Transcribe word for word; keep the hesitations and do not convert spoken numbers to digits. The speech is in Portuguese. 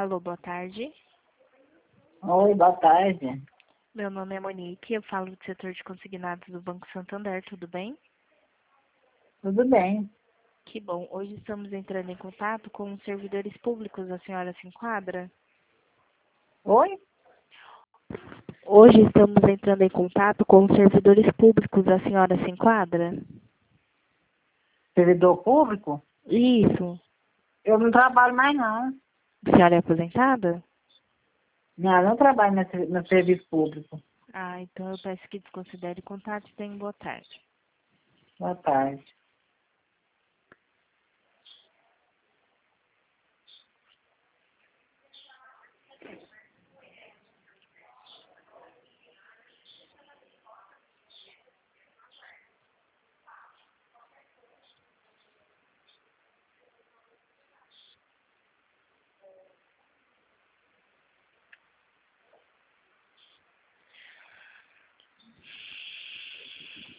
Alô, boa tarde. Oi, boa tarde. Meu nome é Monique, eu falo do setor de consignados do Banco Santander, tudo bem? Tudo bem. Que bom. Hoje estamos entrando em contato com os servidores públicos, a senhora se enquadra? Oi? Hoje estamos entrando em contato com os servidores públicos, a senhora se enquadra? Servidor público? Isso. Eu não trabalho mais, não. A senhora é aposentada? Não, eu não trabalho no, ser- no serviço público. Ah, então eu peço que desconsidere o contato e tenha boa tarde. Boa tarde.